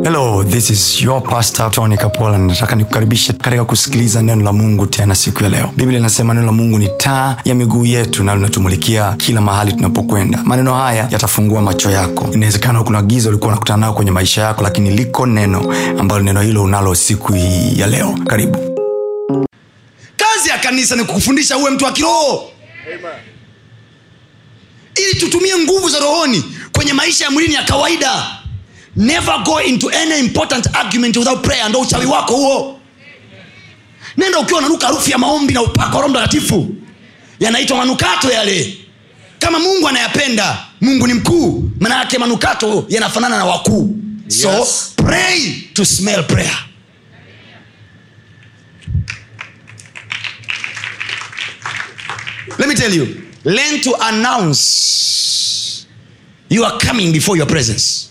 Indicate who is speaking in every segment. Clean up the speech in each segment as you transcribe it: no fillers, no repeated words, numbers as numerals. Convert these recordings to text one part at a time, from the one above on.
Speaker 1: Hello, this is your pastor Tony Kapola. Nataka nikukaribishe katika kusikiliza neno la Mungu tena siku ya leo. Biblia inasema neno la Mungu ni taa ya miguu yetu na linatumulikia kila mahali tunapokwenda. Maneno haya yatafungua macho yako. Inawezekana kuna giza ulikuwa unakutana nalo kwenye maisha yako, lakini liko neno ambalo neno hilo unalo siku hii ya leo. Karibu.
Speaker 2: Kazi ya kanisa ni kukufundisha uwe mtu wa kiroho. Amen. Ili tutumie nguvu za rohoni kwenye maisha ya mwilini ya kawaida. Never go into any important argument without prayer. Ndio uchawi wako huo. Nenda ukiwa unanuka harufu ya maombi na upako wa Roho Mtakatifu. Yanaitwa manukato yale. Kama Mungu anayapenda, Mungu ni mkuu, maana yake manukato yanafanana na wakuu. Yes. So pray to smell prayer. Let me tell you, learn to announce you are coming before your presence.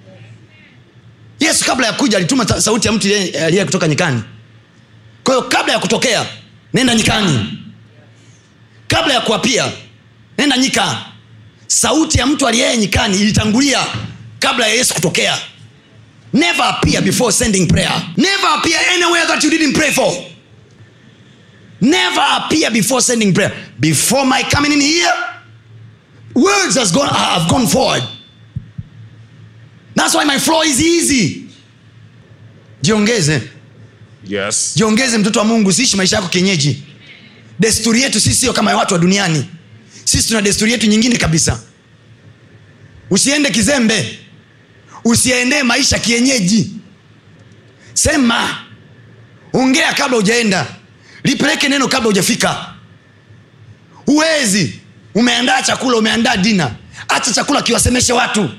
Speaker 2: Yesu kabla ya kuja alituma sauti ya mtu aliye kutoka nyikani. Kwa hiyo kabla ya kutokea, nenda nyikani. Kabla ya kuapia, nenda nyika. Sauti ya mtu aliye nyikani ilitangulia kabla ya Yesu kutokea. Never appear before sending prayer. Never appear anywhere that you didn't pray for. Never appear before sending prayer. Before my coming in here, words have gone forward. That's why my flow is easy. Jiongeze.
Speaker 3: Yes.
Speaker 2: Jiongeze mtoto wa Mungu, siishi maisha yako kienyeji. Desturi yetu sisi sio kama watu wa duniani. Sisi tuna desturi yetu nyingine kabisa. Usiende kizembe. Usiende maisha kienyeji. Sema. Ongea kabla hujaenda. Lipeleke neno kabla hujafika. Uwezi. Umeandaa chakula, umeandaa dina. Acha chakula kiwasemeshe watu.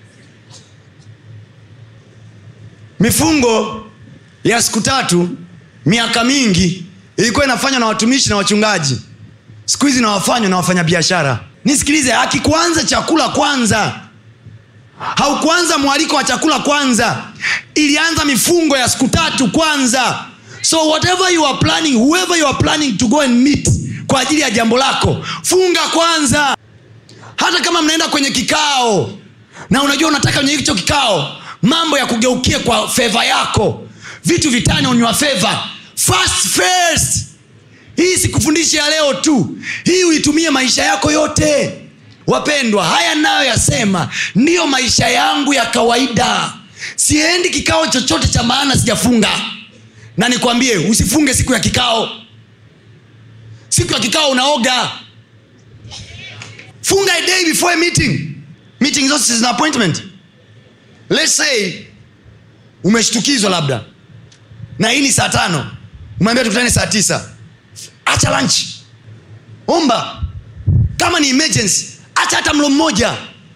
Speaker 2: Mifungo ya siku 3 miaka mingi ilikuwa inafanywa na watumishi na wachungaji. Siku hizi na wafanywa na wafanya biashara. Nisikilize, hakikuanza chakula kwanza. Haukuanza mwaliko wa chakula kwanza. Ilianza mifungo ya siku 3 kwanza. So whatever you are planning, whoever you are planning to go and meet kwa ajili ya jambo lako, funga kwanza. Hata kama mnaenda kwenye kikao na unajua unataka kwenye hicho kikao mambo ya kugeukia kwa favor yako, vitu vitani on your favor, fast first. Hii sikufundishi ya leo tu, hii uitumie maisha yako yote. Wapendwa, haya nayo yasema ndio maisha yangu ya kawaida. Siendi kikao chochote cha maana sijafunga. Na nikwambie, usifunge siku ya kikao. Siku ya kikao unaoga. Funga a day before a meeting. Meeting is an appointment. Let's say umeshtukizwa labda na hii ni saa 5, umeambia tukutane saa 9. Acha lunch. Omba. Kama ni emergency, acha hata mlo mmoja.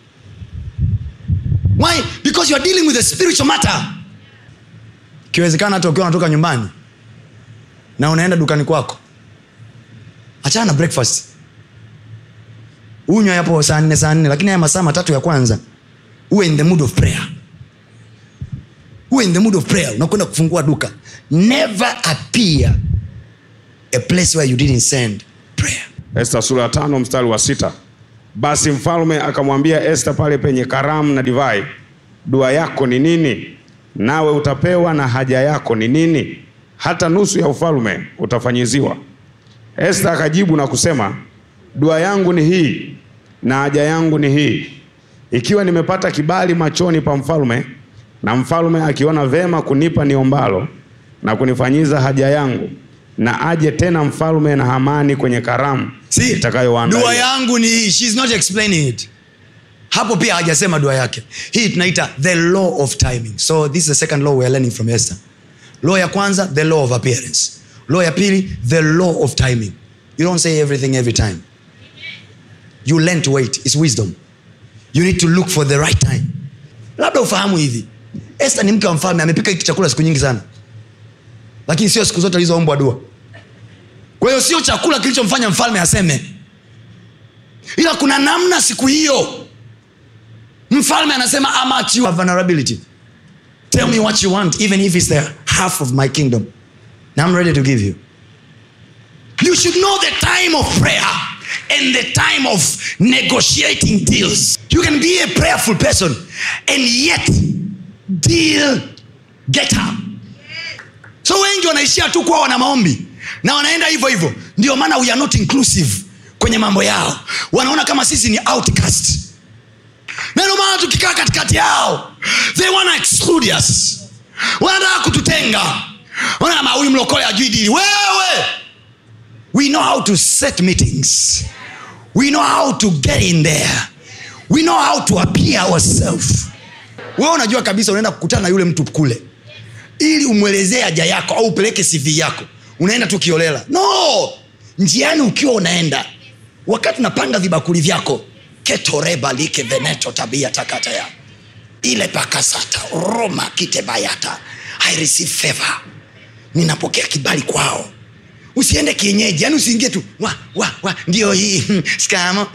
Speaker 2: Why? Because you are dealing with a spiritual matter. Kiwezekana hata ukiwa unatoka nyumbani na unaenda dukani kwako, achana na breakfast. Unywa hapo saa 4, lakini haya masaa 3 ya kwanza uwe in the mood of prayer. Uwe in the mood of prayer. Unakwenda kufungua duka. Never appear a place where you didn't send prayer.
Speaker 3: Esther sura 5 mstari wa 6. Basi mfalme akamwambia Esther pale penye karamu na divai, dua yako ni nini? Nawe utapewa, na haja yako ni nini? Hata nusu ya ufalme utafanyiziwa. Esther akajibu na kusema, dua yangu ni hii na haja yangu ni hii. Ikiwa nimepata kibali machoni pa mfalme, na mfalme akiona vema kunipa niombalo na kunifanyiza haja yangu, na aje tena mfalme na Hamani kwenye karamu itakayoandalia.
Speaker 2: Dua yangu ni hii. She's not explaining it. Hapo pia hajasema dua yake. Hii tunaita the law of timing. So this is the second law we are learning from Esther. Law ya kwanza, the law of appearance. Law ya pili, the law of timing. You don't say everything every time. You learn to wait. It's wisdom. You need to look for the right time. Labda ufahamu hivi, Esther ni mke wa mfalme, amepika hiki chakula siku nyingi sana, lakini sio siku zote alizoombwa dua. Kwa hiyo sio chakula kilichomfanya mfalme aseme, ila kuna namna siku hiyo mfalme anasema, I'm at your vulnerability. Tell me what you want, even if it's the half of my kingdom, and I'm ready to give you. You should know the time of prayer and the time of negotiating deals. You can be a prayerful person and yet deal getter. So wengi wanaishia tu kwa wana maombi na wanaenda hivyo hivyo. Ndio maana we are not inclusive kwenye mambo yao. Wanaona kama sisi ni outcast. Na ndio maana tukikaa katikati yao, they want to exclude us. Wanataka kututenga. Wanasema huyu mlokole hajui dili. Wewe, we know how to set meetings. We know how to get in there. We know how to appear ourselves. Wewe unajua kabisa unaenda kukutana na yule mtu kule ili umwelezee haja yako au upeleke CV yako. Unaenda tu kiolela. No! Njiani ukiwa unaenda, wakati unapanga vibakuli vyako, ketoreba like veneto tabia takata ya ile pakasata Roma kitebayata, I receive favor. Ninapokea kibali kwao. Usiende kienyeji, yani usiingie tu ndio hii skamo.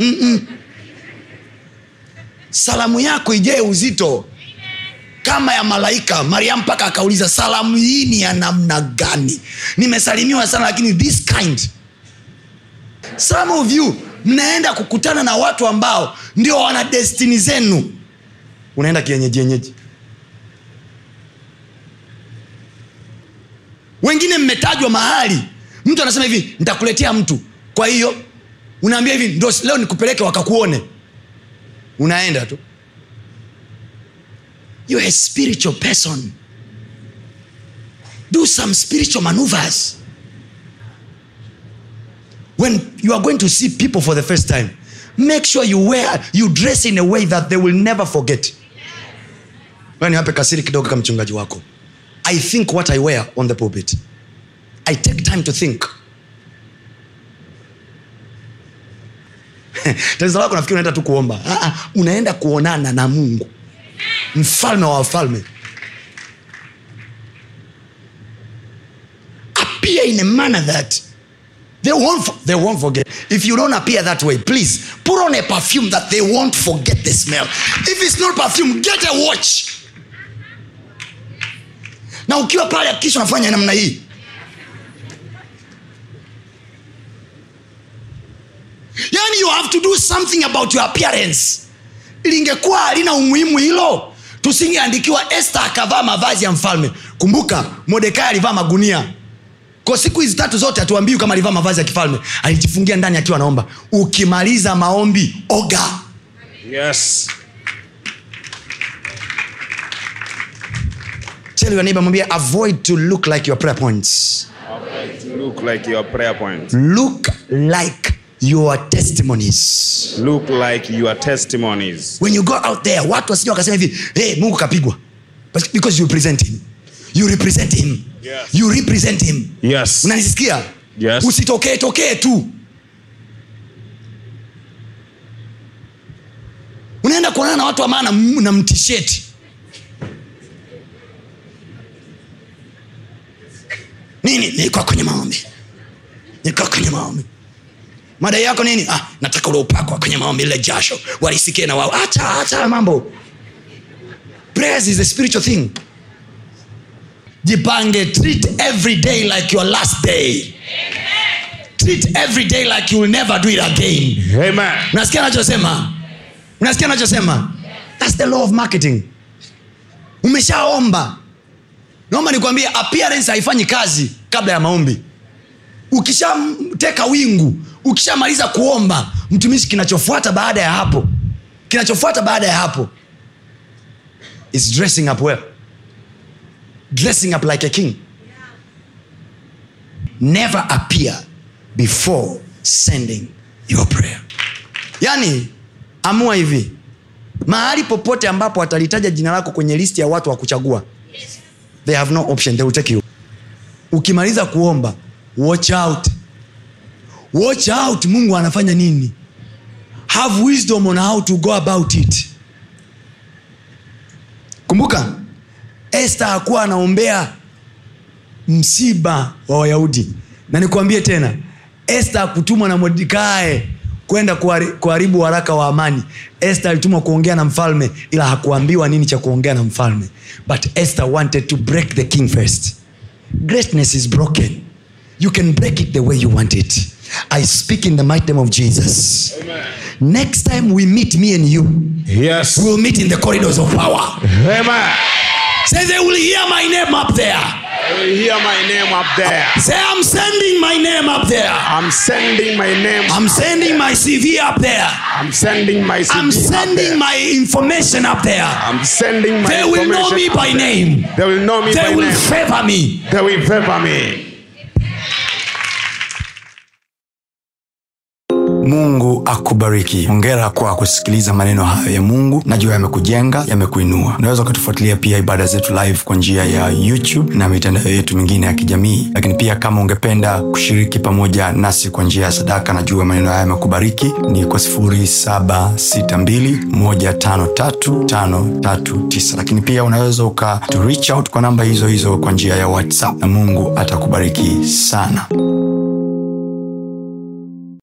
Speaker 2: Salamu yako ijae uzito kama ya malaika. Mariam paka akauliza, salamu hii ni ya namna gani? Nimesalimiwa sana lakini this kind. Some of you mnaenda kukutana na watu ambao ndio wana destiny zenu. Unaenda kienyeji. Wengine mmetajwa mahali, mtu anasema hivi, nitakuletea mtu. Kwa hiyo unaambia hivi, ndio leo nikupeleke wakakuone. Unaenda tu. You are a spiritual person. Do some spiritual maneuvers. When you are going to see people for the first time, make sure you dress in a way that they will never forget. When you have a kasiri kidogo kama mchungaji wako, I think what I wear on the pulpit. I take time to think. Tatizo lako nafikiri unaenda tu kuomba. Unaenda kuonana na Mungu, mfalme wa wafalme. Appear in a manner that they won't forget. If you don't appear that way, please put on a perfume that they won't forget the smell. If it's not perfume, get a watch. Na ukiwa pale kisha unafanya namna hii. Yani you have to do something about your appearance. Ilingekuwa halina umuhimu hilo, tusingeandikiwa Esther akavaa mavazi ya mfalme. Kumbuka Mordekai alivaa magunia. Kwa siku hizi 3 zote atuambiwi kama alivaa mavazi ya kifalme. Alijifungia ndani akiwa anaomba. Ukimaliza maombi, oga.
Speaker 3: Yes.
Speaker 2: Tell your neighbor, mwambie, avoid to look like your prayer points.
Speaker 3: Avoid to look like your prayer points.
Speaker 2: Look like your testimonies.
Speaker 3: Look like your testimonies.
Speaker 2: When you go out there, watu wasije wakasema hivi, hey, Mungu kapigwa. Because you represent him. You represent him.
Speaker 3: Yes.
Speaker 2: You represent him.
Speaker 3: Yes.
Speaker 2: Unanisikia?
Speaker 3: Yes.
Speaker 2: Usitokee tu. Unaenda kuonana na watu wa maana na mtisheti. Nini? Niko kwenye maombi. Madai yako nini? Nataka ule upako kwenye maombi, ile jasho walisikie na wao. Acha mambo. Prayer is a spiritual thing. Jipange, treat every day like your last day. Amen. Treat every day like you will never do it again.
Speaker 3: Amen.
Speaker 2: Unasikia anachosema? That's the law of marketing. Umeshaomba. Naomba nikwambie, appearance haifanyi kazi kabla ya maombi. Ukishateka wingu, ukishamaliza kuomba, mtumishi, kinachofuata baada ya hapo is dressing up well. Dressing up like a king. Never appear before sending your prayer. Yani, amua hivi. Mahali popote ambapo watalitaja jina lako kwenye listi ya watu wa kuchagua, they have no option, they will take you. Ukimaliza kuomba, watch out. Mungu anafanya nini? Have wisdom on how to go about it. Kumbuka Esther hakuwa anaombea msiba wa Wayahudi. Na nikwambie tena, Esther kutumwa na Mordekai kwenda kuharibu waraka wa amani. Esther alitumwa kuongea na mfalme, ila hakuambiwa nini cha kuongea na mfalme. But Esther wanted to break the king first. Greatness is broken. You can break it the way you want it. I speak in the mighty name of Jesus.
Speaker 3: Amen.
Speaker 2: Next time we meet, me and you,
Speaker 3: yes,
Speaker 2: we will meet in the corridors of power.
Speaker 3: Amen.
Speaker 2: Say they will hear my name up there.
Speaker 3: They will hear my name up there.
Speaker 2: Say I'm sending my name up there.
Speaker 3: I'm sending my name.
Speaker 2: I'm sending my CV up there.
Speaker 3: I'm sending my CV
Speaker 2: I'm sending my information up there.
Speaker 3: I'm sending my
Speaker 2: They will know me by name.
Speaker 3: They will know me by
Speaker 2: They
Speaker 3: name.
Speaker 2: will favor me.
Speaker 3: They will favor me.
Speaker 1: Mungu akubariki. Hongera kwa kusikiliza maneno hayo ya Mungu. Najua yamekujenga, yamekuinua. Unaweza kutufuatilia pia ibada zetu live kwa njia ya YouTube na mitandao yetu mingine ya kijamii. Lakini pia kama ungependa kushiriki pamoja nasi kwa njia ya sadaka, najua maneno haya yamekubariki, ni kwa 0762153539. Lakini pia unaweza reach out kwa namba hizo hizo kwa njia ya WhatsApp, na Mungu atakubariki sana.